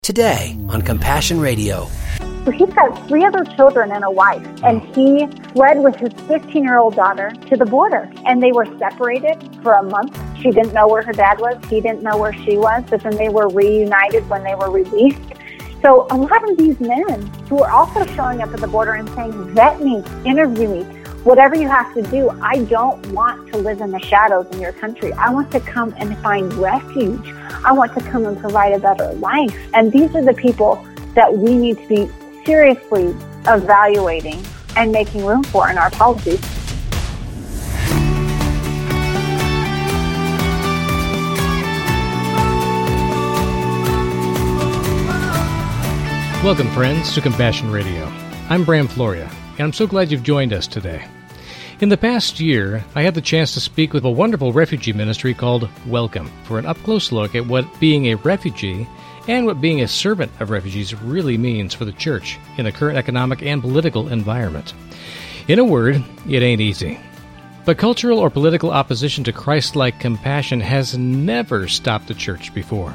Today on Compassion Radio. So he's got 3 other children and a wife, and he fled with his 15-year-old daughter to the border, and they were separated for a month. She didn't know where her dad was. He didn't know where she was, but then they were reunited when they were released. So a lot of these men who are also showing up at the border and saying, vet me, interview me, whatever you have to do. I don't want to live in the shadows in your country. I want to come and find refuge. I want to come and provide a better life. And these are the people that we need to be seriously evaluating and making room for in our policies. Welcome, friends, to Compassion Radio. I'm Bram Floria, and I'm so glad you've joined us today. In the past year, I had the chance to speak with a wonderful refugee ministry called Welcome for an up-close look at what being a refugee and what being a servant of refugees really means for the church in the current economic and political environment. In a word, it ain't easy. But cultural or political opposition to Christ-like compassion has never stopped the church before.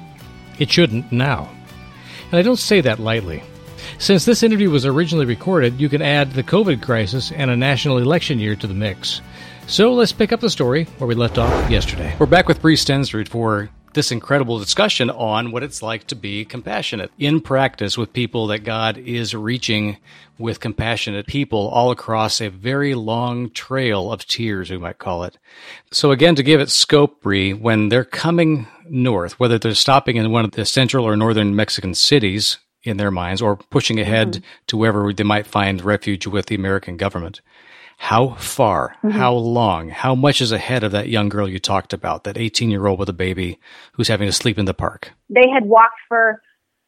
It shouldn't now. And I don't say that lightly. Since this interview was originally recorded, you can add the COVID crisis and a national election year to the mix. So let's pick up the story where we left off yesterday. We're back with Bree Stensrud for this incredible discussion on what it's like to be compassionate in practice with people that God is reaching with compassionate people all across a very long trail of tears, we might call it. So again, to give it scope, Bree, when they're coming north, whether they're stopping in one of the central or northern Mexican cities in their minds or pushing ahead to wherever they might find refuge with the American government, how far, how long, how much is ahead of that young girl you talked about, that 18-year-old with a baby who's having to sleep in the park? They had walked for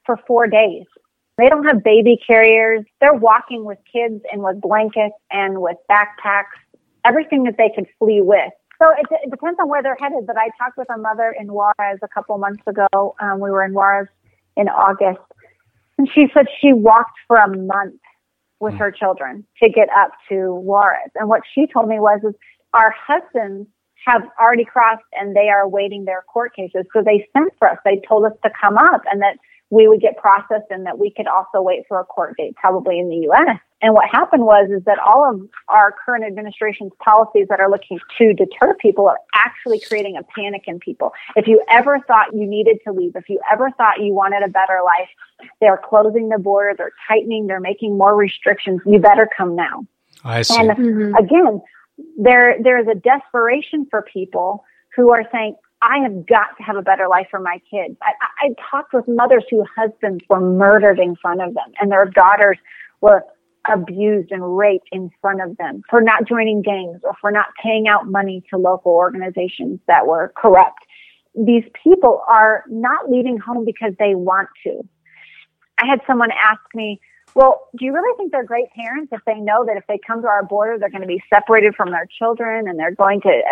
4 days. They don't have baby carriers. They're walking with kids and with blankets and with backpacks, everything that they could flee with. So it depends on where they're headed. But I talked with a mother in Juarez a couple months ago. We were in Juarez in August. And she said she walked for a month with her children to get up to Juarez. And what she told me was our husbands have already crossed and they are awaiting their court cases. So they sent for us. They told us to come up and that we would get processed and that we could also wait for a court date, probably in the U.S. And what happened was that all of our current administration's policies that are looking to deter people are actually creating a panic in people. If you ever thought you needed to leave, if you ever thought you wanted a better life, they're closing the border, they're tightening, they're making more restrictions. You better come now. I see. And again, there is a desperation for people who are saying, I have got to have a better life for my kids. I talked with mothers whose husbands were murdered in front of them and their daughters were abused and raped in front of them for not joining gangs or for not paying out money to local organizations that were corrupt. These people are not leaving home because they want to. I had someone ask me, well, do you really think they're great parents if they know that if they come to our border, they're going to be separated from their children and they're going to,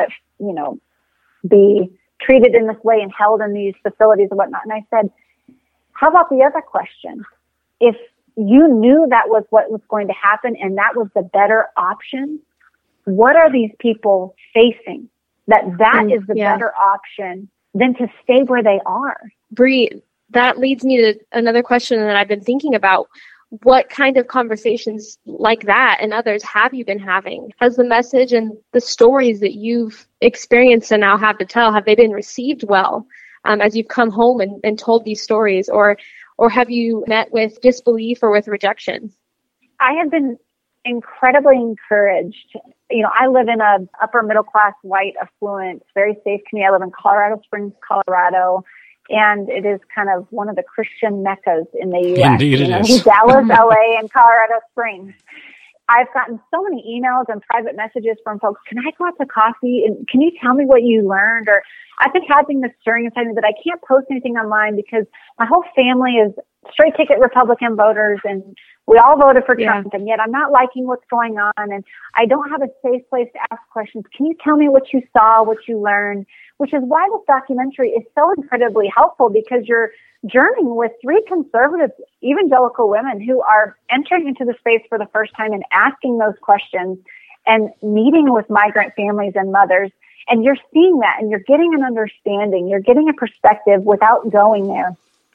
be treated in this way and held in these facilities and whatnot? And I said, how about the other question? If you knew that was what was going to happen and that was the better option, what are these people facing? That is the better option than to stay where they are. Bree, that leads me to another question that I've been thinking about. What kind of conversations like that and others have you been having? Has the message and the stories that you've experienced and now have to tell, have they been received well as you've come home and told these stories? Or have you met with disbelief or with rejection? I have been incredibly encouraged. I live in a upper middle class, white, affluent, very safe community. I live in Colorado Springs, Colorado. And it is kind of one of the Christian meccas in the U.S. Indeed it is. Dallas, L.A., and Colorado Springs. I've gotten so many emails and private messages from folks, can I go out to coffee? And can you tell me what you learned? Or I've been having this stirring inside me that I can't post anything online because my whole family is straight ticket Republican voters and we all voted for Trump, and yet I'm not liking what's going on, and I don't have a safe place to ask questions. Can you tell me what you saw, what you learned? Which is why this documentary is so incredibly helpful, because you're journeying with 3 conservative evangelical women who are entering into the space for the first time and asking those questions and meeting with migrant families and mothers. And you're seeing that, and you're getting an understanding. You're getting a perspective without going there.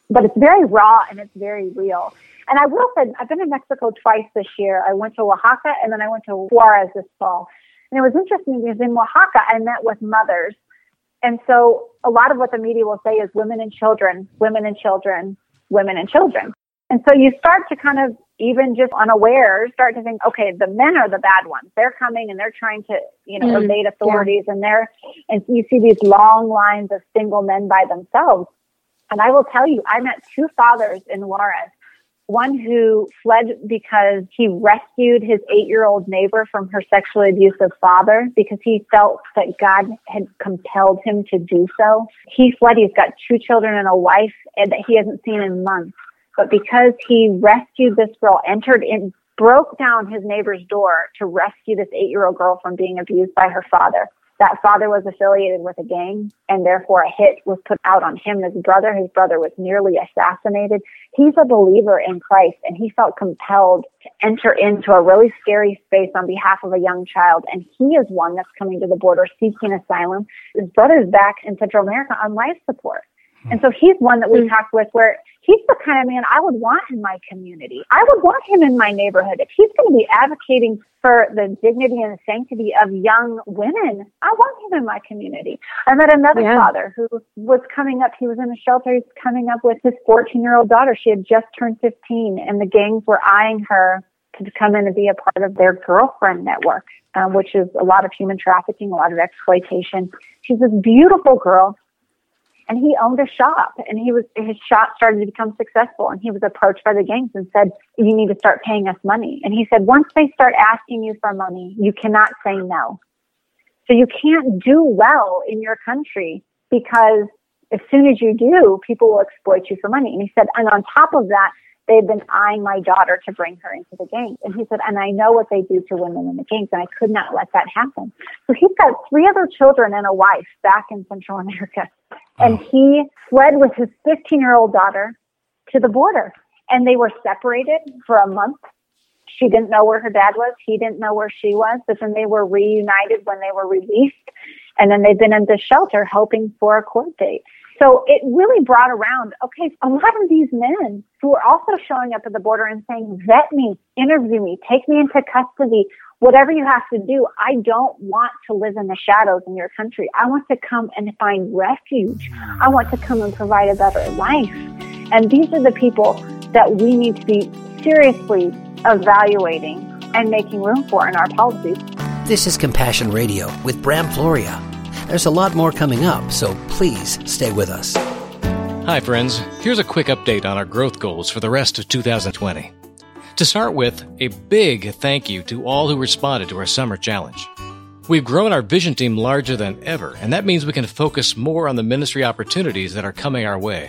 but it's very raw and it's very real. And I will say, I've been in Mexico twice this year. I went to Oaxaca and then I went to Juarez this fall. And it was interesting because in Oaxaca, I met with mothers. And so a lot of what the media will say is women and children, women and children, women and children. And so you start to kind of, even just unaware, start to think, okay, the men are the bad ones. They're coming and they're trying to, evade authorities. Yeah. And you see these long lines of single men by themselves. And I will tell you, I met two fathers in Juarez. One who fled because he rescued his 8-year-old neighbor from her sexually abusive father because he felt that God had compelled him to do so. He fled. He's got 2 children and a wife and that he hasn't seen in months. But because he rescued this girl, broke down his neighbor's door to rescue this 8-year-old girl from being abused by her father. That father was affiliated with a gang, and therefore a hit was put out on him and his brother. His brother was nearly assassinated. He's a believer in Christ, and he felt compelled to enter into a really scary space on behalf of a young child, and he is one that's coming to the border seeking asylum. His brother's back in Central America on life support. And so he's one that we talked with where he's the kind of man I would want in my community. I would want him in my neighborhood. If he's going to be advocating for the dignity and the sanctity of young women, I want him in my community. I met another father who was coming up. He was in a shelter. He's coming up with his 14-year-old daughter. She had just turned 15, and the gangs were eyeing her to come in and be a part of their girlfriend network, which is a lot of human trafficking, a lot of exploitation. She's this beautiful girl. And he owned a shop, and his shop started to become successful, and he was approached by the gangs and said, you need to start paying us money. And he said, once they start asking you for money, you cannot say no. So you can't do well in your country because as soon as you do, people will exploit you for money. And he said, and on top of that, they've been eyeing my daughter to bring her into the gangs. And he said, and I know what they do to women in the gangs, and I could not let that happen. So he's got 3 other children and a wife back in Central America. And he fled with his 15-year-old daughter to the border. And they were separated for a month. She didn't know where her dad was. He didn't know where she was. But then they were reunited when they were released. And then they've been in the shelter hoping for a court date. So it really brought around, okay, a lot of these men who are also showing up at the border and saying, vet me, interview me, take me into custody, whatever you have to do. I don't want to live in the shadows in your country. I want to come and find refuge. I want to come and provide a better life. And these are the people that we need to be seriously evaluating and making room for in our policies. This is Compassion Radio with Bram Floria. There's a lot more coming up, so please stay with us. Hi, friends. Here's a quick update on our growth goals for the rest of 2020. To start with, a big thank you to all who responded to our summer challenge. We've grown our vision team larger than ever, and that means we can focus more on the ministry opportunities that are coming our way.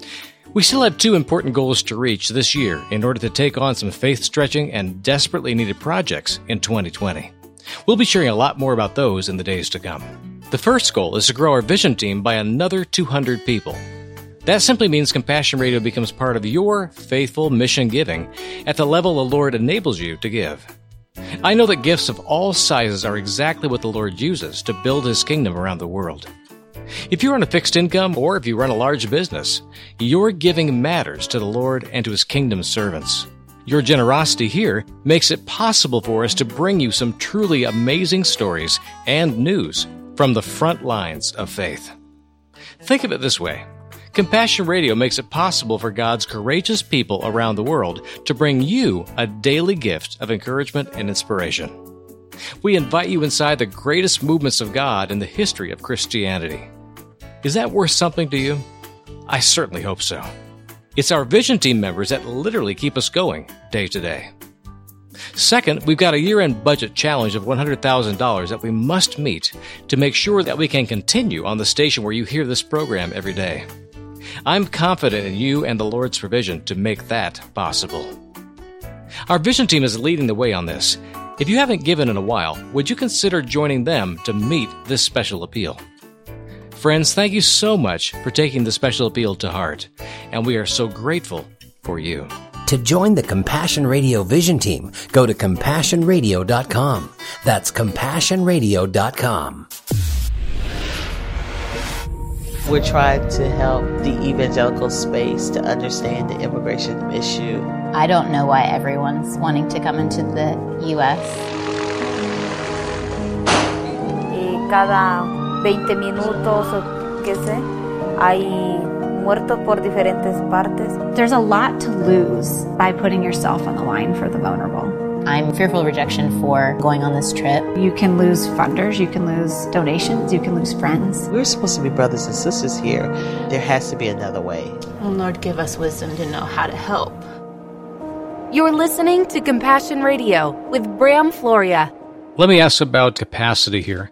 We still have 2 important goals to reach this year in order to take on some faith-stretching and desperately needed projects in 2020. We'll be sharing a lot more about those in the days to come. The first goal is to grow our vision team by another 200 people. That simply means Compassion Radio becomes part of your faithful mission giving at the level the Lord enables you to give. I know that gifts of all sizes are exactly what the Lord uses to build His kingdom around the world. If you're on a fixed income or if you run a large business, your giving matters to the Lord and to His kingdom servants. Your generosity here makes it possible for us to bring you some truly amazing stories and news from the front lines of faith. Think of it this way. Compassion Radio makes it possible for God's courageous people around the world to bring you a daily gift of encouragement and inspiration. We invite you inside the greatest movements of God in the history of Christianity. Is that worth something to you? I certainly hope so. It's our vision team members that literally keep us going day to day. Second, we've got a year-end budget challenge of $100,000 that we must meet to make sure that we can continue on the station where you hear this program every day. I'm confident in you and the Lord's provision to make that possible. Our vision team is leading the way on this. If you haven't given in a while, would you consider joining them to meet this special appeal? Friends, thank you so much for taking the special appeal to heart, and we are so grateful for you. To join the Compassion Radio Vision Team, go to CompassionRadio.com. That's CompassionRadio.com. We're trying to help the evangelical space to understand the immigration issue. I don't know why everyone's wanting to come into the U.S. Y cada 20 minutos o qué sé, hay muertos por diferentes partes. There's a lot to lose by putting yourself on the line for the vulnerable. I'm fearful of rejection for going on this trip. You can lose funders, you can lose donations, you can lose friends. We're supposed to be brothers and sisters here. There has to be another way. Oh, Lord, give us wisdom to know how to help. You're listening to Compassion Radio with Bram Floria. Let me ask about capacity here.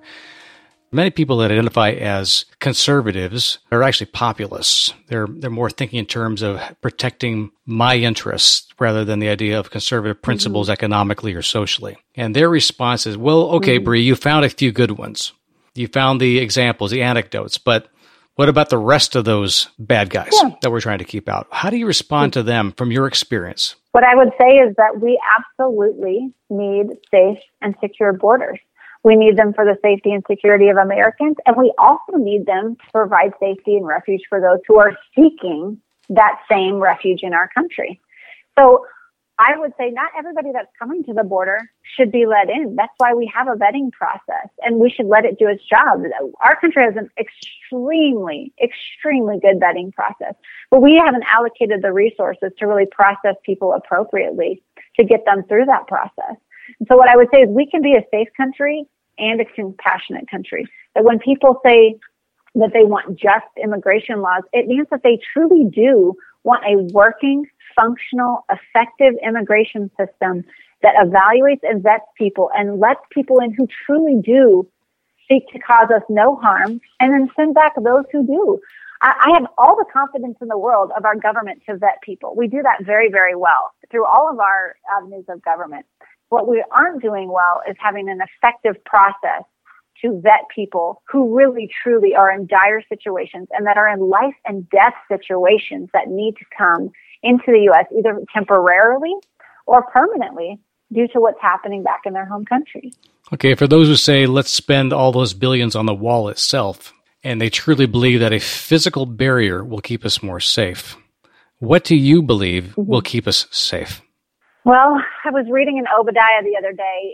Many people that identify as conservatives are actually populists. They're more thinking in terms of protecting my interests rather than the idea of conservative principles economically or socially. And their response is, well, okay, Bree, you found a few good ones. You found the examples, the anecdotes, but what about the rest of those bad guys that we're trying to keep out? How do you respond to them from your experience? What I would say is that we absolutely need safe and secure borders. We need them for the safety and security of Americans, and we also need them to provide safety and refuge for those who are seeking that same refuge in our country. So I would say not everybody that's coming to the border should be let in. That's why we have a vetting process, and we should let it do its job. Our country has an extremely, extremely good vetting process, but we haven't allocated the resources to really process people appropriately to get them through that process. And so what I would say is we can be a safe country and a compassionate country. That when people say that they want just immigration laws, it means that they truly do want a working, functional, effective immigration system that evaluates and vets people and lets people in who truly do seek to cause us no harm and then send back those who do. I have all the confidence in the world of our government to vet people. We do that very, very well through all of our avenues of government. What we aren't doing well is having an effective process to vet people who really, truly are in dire situations and that are in life and death situations that need to come into the U.S. either temporarily or permanently due to what's happening back in their home countries. Okay, for those who say, let's spend all those billions on the wall itself, and they truly believe that a physical barrier will keep us more safe, what do you believe will keep us safe? Well, I was reading in Obadiah the other day,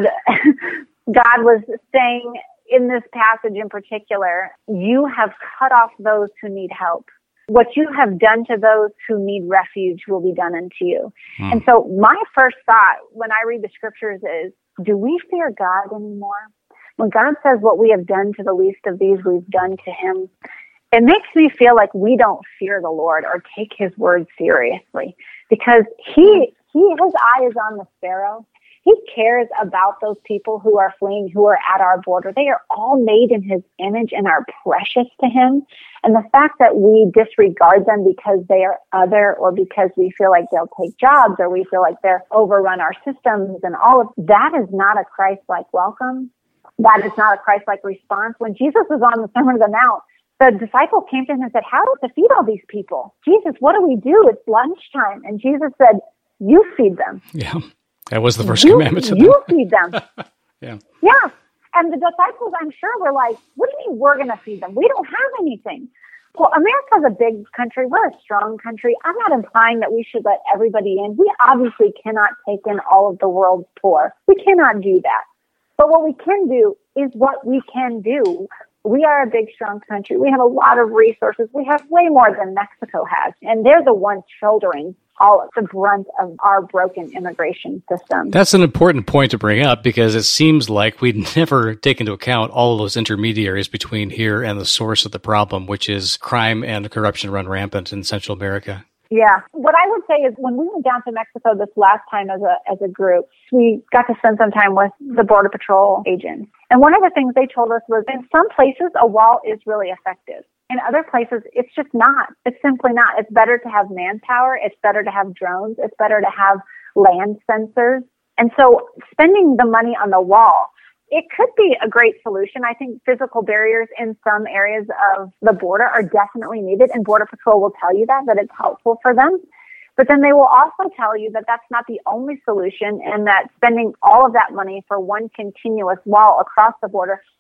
and God was saying in this passage in particular, you have cut off those who need help. What you have done to those who need refuge will be done unto you. And so my first thought when I read the scriptures is, do we fear God anymore? When God says what we have done to the least of these, we've done to him, it makes me feel like we don't fear the Lord or take his word seriously, because his eye is on the sparrow. He cares about those people who are fleeing, who are at our border. They are all made in his image and are precious to him. And the fact that we disregard them because they are other, or because we feel like they'll take jobs, or we feel like they'll overrun our systems and all of that, is not a Christ-like welcome. That is not a Christ-like response. When Jesus was on the Sermon on the Mount, the disciple came to him and said, how are we to feed all these people? Jesus, what do we do? It's lunchtime. And Jesus said, you feed them. Yeah, that was the first commandment to them. You feed them. Yeah. And the disciples, I'm sure, were like, what do you mean we're going to feed them? We don't have anything. Well, America's a big country. We're a strong country. I'm not implying that we should let everybody in. We obviously cannot take in all of the world's poor. We cannot do that. But what we can do is what we can do. We are a big, strong country. We have a lot of resources. We have way more than Mexico has. And they're the ones shouldering all of the brunt of our broken immigration system. That's an important point to bring up, because it seems like we never take into account all of those intermediaries between here and the source of the problem, which is crime and corruption run rampant in Central America. Yeah. What I would say is when we went down to Mexico this last time as a group, we got to spend some time with the Border Patrol agents. And one of the things they told us was in some places, a wall is really effective. In other places, it's just not. It's simply not. It's better to have manpower. It's better to have drones. It's better to have land sensors. And so spending the money on the wall, it could be a great solution. I think physical barriers in some areas of the border are definitely needed, and Border Patrol will tell you that it's helpful for them. But then they will also tell you that that's not the only solution, and that spending all of that money for one continuous wall across the border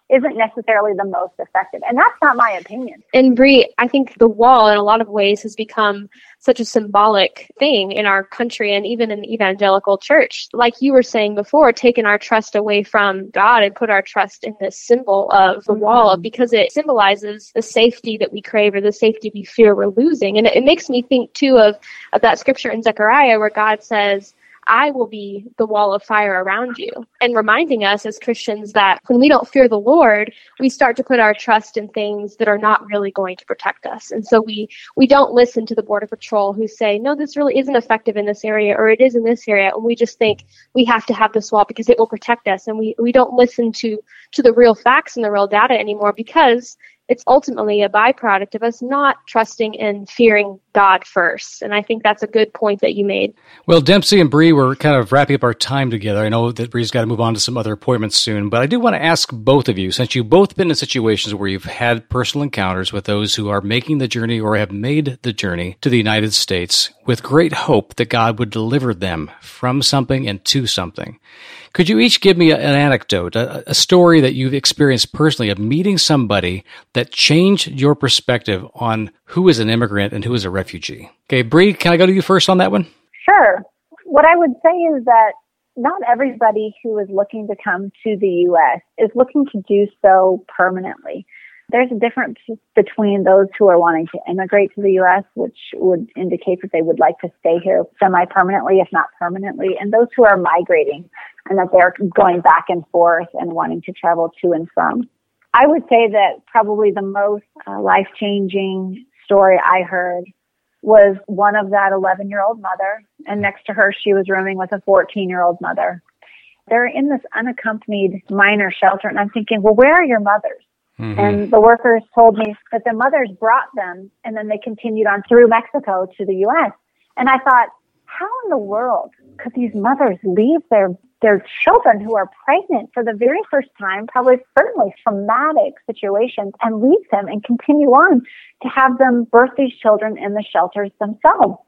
isn't necessarily the most effective. And that's not my opinion. And Bree, I think the wall in a lot of ways has become such a symbolic thing in our country and even in the evangelical church. Like you were saying before, taking our trust away from God and put our trust in this symbol of the wall because it symbolizes the safety that we crave or the safety we fear we're losing. And it makes me think too of that scripture in Zechariah where God says, I will be the wall of fire around you, and reminding us as Christians that when we don't fear the Lord, we start to put our trust in things that are not really going to protect us. And so we don't listen to the Border Patrol who say, no, this really isn't effective in this area, or it is in this area. And we just think we have to have this wall because it will protect us. And we don't listen to the real facts and the real data anymore because it's ultimately a byproduct of us not trusting and fearing God first. And I think that's a good point that you made. Well, Dempsey and Bree, we're kind of wrapping up our time together. I know that Bree's got to move on to some other appointments soon, but I do want to ask both of you, since you've both been in situations where you've had personal encounters with those who are making the journey or have made the journey to the United States with great hope that God would deliver them from something and to something. Could you each give me an anecdote, a story that you've experienced personally of meeting somebody that changed your perspective on who is an immigrant and who is a refugee? Okay, Bree, can I go to you first on that one? Sure. What I would say is that not everybody who is looking to come to the U.S. is looking to do so permanently. There's a difference between those who are wanting to immigrate to the U.S., which would indicate that they would like to stay here semi-permanently, if not permanently, and those who are migrating and that they're going back and forth and wanting to travel to and from. I would say that probably the most life-changing story I heard was one of that 11-year-old mother, and next to her she was rooming with a 14-year-old mother. They're in this unaccompanied minor shelter, and I'm thinking, well, where are your mothers? Mm-hmm. And the workers told me that the mothers brought them, and then they continued on through Mexico to the U.S. And I thought, how in the world could these mothers leave their children who are pregnant for the very first time, probably certainly traumatic situations, and leave them and continue on to have them birth these children in the shelters themselves?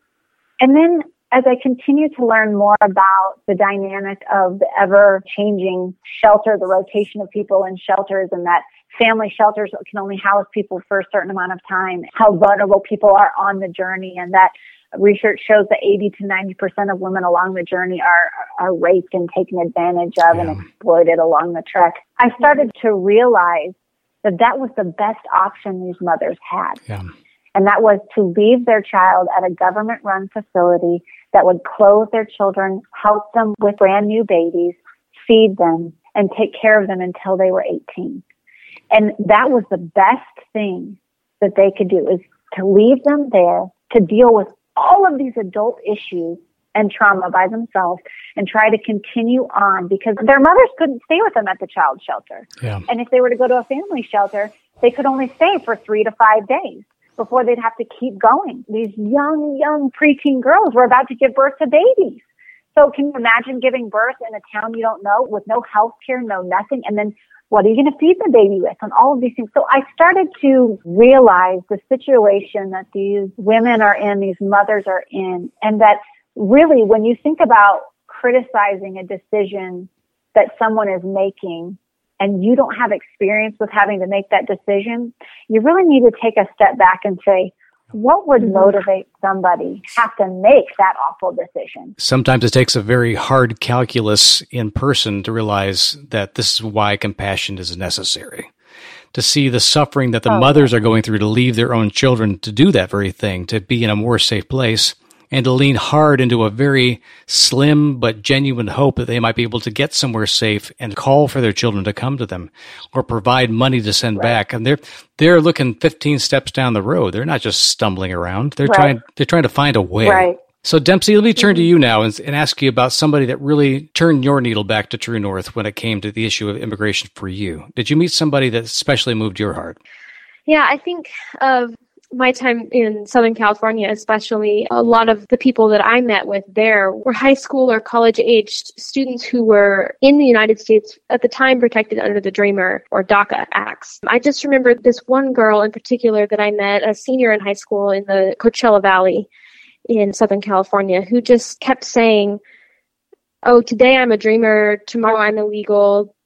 And then as I continue to learn more about the dynamic of the ever-changing shelter, the rotation of people in shelters, and that family shelters can only house people for a certain amount of time, how vulnerable people are on the journey, and that research shows that 80 to 90% of women along the journey are raped and taken advantage of and exploited along the trek. I started to realize that was the best option these mothers had. Yeah. And that was to leave their child at a government-run facility that would clothe their children, help them with brand new babies, feed them, and take care of them until they were 18. And that was the best thing that they could do, is to leave them there to deal with all of these adult issues and trauma by themselves and try to continue on, because their mothers couldn't stay with them at the child shelter. Yeah. And if they were to go to a family shelter, they could only stay for 3 to 5 days before they'd have to keep going. These young preteen girls were about to give birth to babies. So can you imagine giving birth in a town you don't know with no health care, no nothing, and then what are you going to feed the baby with, and all of these things? So I started to realize the situation that these women are in, these mothers are in, and that really when you think about criticizing a decision that someone is making and you don't have experience with having to make that decision, you really need to take a step back and say, what would motivate somebody to have to make that awful decision? Sometimes it takes a very hard calculus in person to realize that this is why compassion is necessary. To see the suffering that the mothers are going through to leave their own children to do that very thing, to be in a more safe place, and to lean hard into a very slim but genuine hope that they might be able to get somewhere safe and call for their children to come to them or provide money to send back. And they're looking 15 steps down the road. They're not just stumbling around. They're trying to find a way. Right. So Dempsey, let me turn to you now and ask you about somebody that really turned your needle back to true north when it came to the issue of immigration for you. Did you meet somebody that especially moved your heart? Yeah, I think of my time in Southern California, especially, a lot of the people that I met with there were high school or college-aged students who were in the United States at the time protected under the DREAMER or DACA acts. I just remember this one girl in particular that I met, a senior in high school in the Coachella Valley in Southern California, who just kept saying, oh, today I'm a dreamer, tomorrow I'm illegal,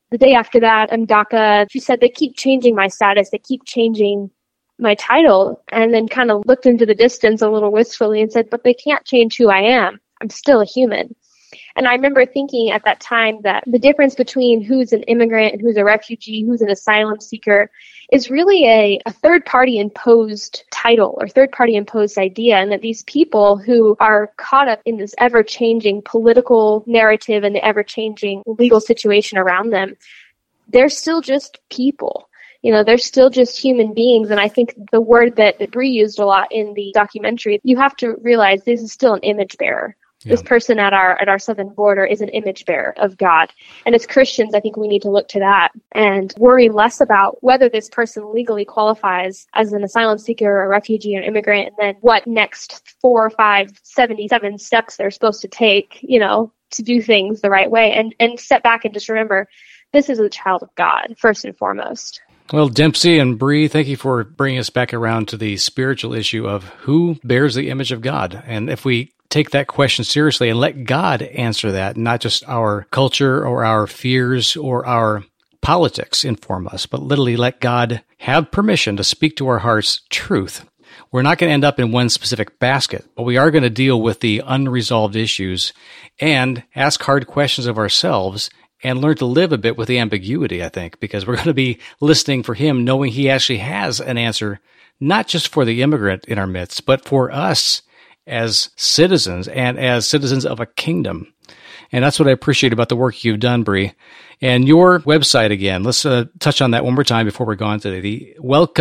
the day after that, Mdaka, she said, they keep changing my status. They keep changing my title. And then kind of looked into the distance a little wistfully and said, but they can't change who I am. I'm still a human. And I remember thinking at that time that the difference between who's an immigrant and who's a refugee, who's an asylum seeker, is really a third-party imposed title or third-party imposed idea, and that these people who are caught up in this ever-changing political narrative and the ever-changing legal situation around them, they're still just people. They're still just human beings. And I think the word that Bree used a lot in the documentary, you have to realize this is still an image bearer. Yeah. This person at our southern border is an image bearer of God. And as Christians, I think we need to look to that and worry less about whether this person legally qualifies as an asylum seeker or a refugee or an immigrant, and then what next 4, 5, 77 steps they're supposed to take, to do things the right way, and step back and just remember, this is a child of God, first and foremost. Well, Dempsey and Bree, thank you for bringing us back around to the spiritual issue of who bears the image of God. And if we take that question seriously and let God answer that, not just our culture or our fears or our politics inform us, but literally let God have permission to speak to our hearts truth. We're not going to end up in one specific basket, but we are going to deal with the unresolved issues and ask hard questions of ourselves and learn to live a bit with the ambiguity, I think, because we're going to be listening for him, knowing he actually has an answer, not just for the immigrant in our midst, but for us as citizens and as citizens of a kingdom. And that's what I appreciate about the work you've done, Bree. And your website again, let's touch on that one more time before we're gone today. The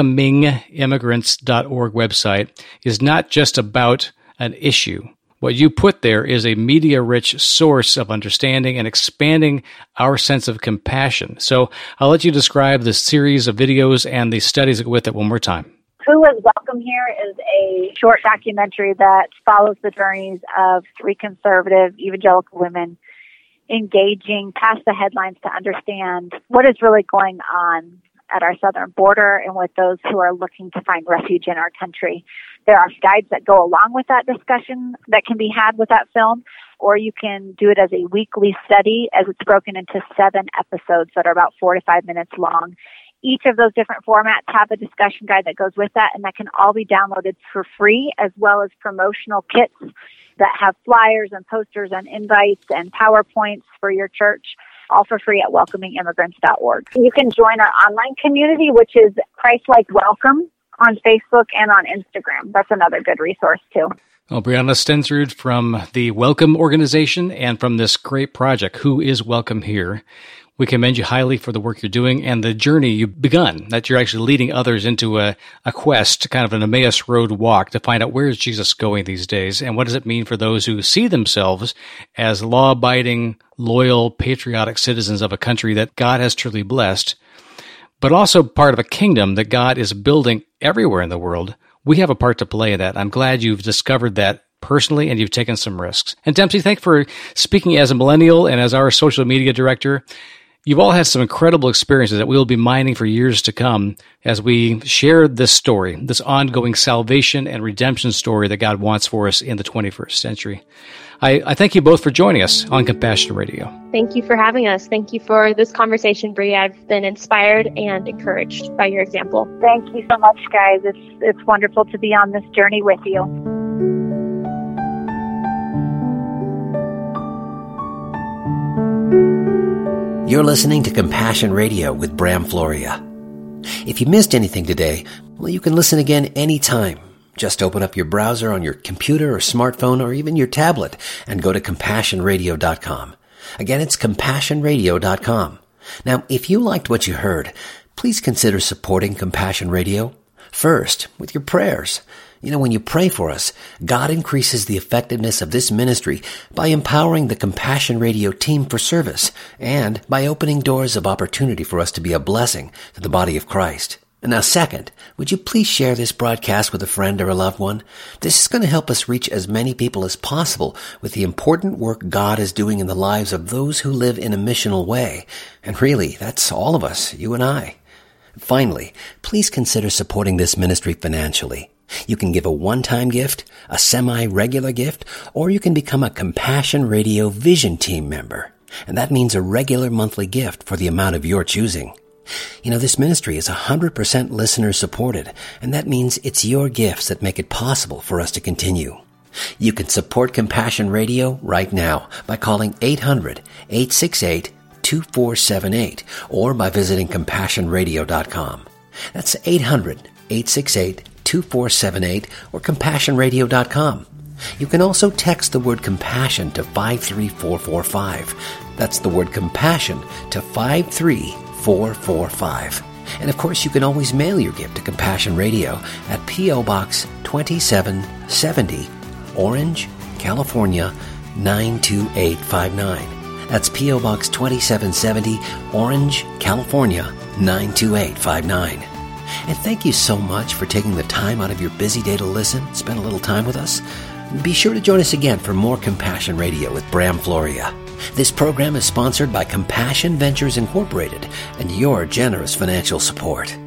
welcomingimmigrants.org website is not just about an issue. What you put there is a media-rich source of understanding and expanding our sense of compassion. So I'll let you describe the series of videos and the studies that go with it one more time. Who is Welcome Here is a short documentary that follows the journeys of 3 conservative evangelical women engaging past the headlines to understand what is really going on at our southern border and with those who are looking to find refuge in our country. There are guides that go along with that discussion that can be had with that film, or you can do it as a weekly study as it's broken into 7 episodes that are about 4 to 5 minutes long. Each of those different formats have a discussion guide that goes with that, and that can all be downloaded for free, as well as promotional kits that have flyers and posters and invites and PowerPoints for your church, all for free at welcomingimmigrants.org. You can join our online community, which is Christ-Like Welcome, on Facebook and on Instagram. That's another good resource, too. Well, Brianna Stensrud from the Welcome organization and from this great project, Who is Welcome Here? We commend you highly for the work you're doing and the journey you've begun, that you're actually leading others into a quest, kind of an Emmaus Road walk to find out where is Jesus going these days and what does it mean for those who see themselves as law-abiding, loyal, patriotic citizens of a country that God has truly blessed, but also part of a kingdom that God is building everywhere in the world. We have a part to play in that. I'm glad you've discovered that personally, and you've taken some risks. And Dempsey, thanks for speaking as a millennial and as our social media director. You've all had some incredible experiences that we will be mining for years to come as we share this story, this ongoing salvation and redemption story that God wants for us in the 21st century. I thank you both for joining us on Compassion Radio. Thank you for having us. Thank you for this conversation, Bree. I've been inspired and encouraged by your example. Thank you so much, guys. It's wonderful to be on this journey with you. You're listening to Compassion Radio with Bram Floria. If you missed anything today, well, you can listen again anytime. Just open up your browser on your computer or smartphone or even your tablet and go to CompassionRadio.com. Again, it's CompassionRadio.com. Now, if you liked what you heard, please consider supporting Compassion Radio. First, with your prayers. You know, when you pray for us, God increases the effectiveness of this ministry by empowering the Compassion Radio team for service and by opening doors of opportunity for us to be a blessing to the body of Christ. And now, second, would you please share this broadcast with a friend or a loved one? This is going to help us reach as many people as possible with the important work God is doing in the lives of those who live in a missional way. And really, that's all of us, you and I. Finally, please consider supporting this ministry financially. You can give a one-time gift, a semi-regular gift, or you can become a Compassion Radio Vision Team member. And that means a regular monthly gift for the amount of your choosing. You know, this ministry is 100% listener supported, and that means it's your gifts that make it possible for us to continue. You can support Compassion Radio right now by calling 800-868-2478 or by visiting CompassionRadio.com. That's 800-868-2478 or CompassionRadio.com. You can also text the word compassion to 53445. That's the word compassion to 53445. And of course, you can always mail your gift to Compassion Radio at P.O. Box 2770, Orange, California 92859. That's P.O. Box 2770, Orange, California 92859. And thank you so much for taking the time out of your busy day to listen, spend a little time with us. Be sure to join us again for more Compassion Radio with Bram Floria. This program is sponsored by Compassion Ventures Incorporated and your generous financial support.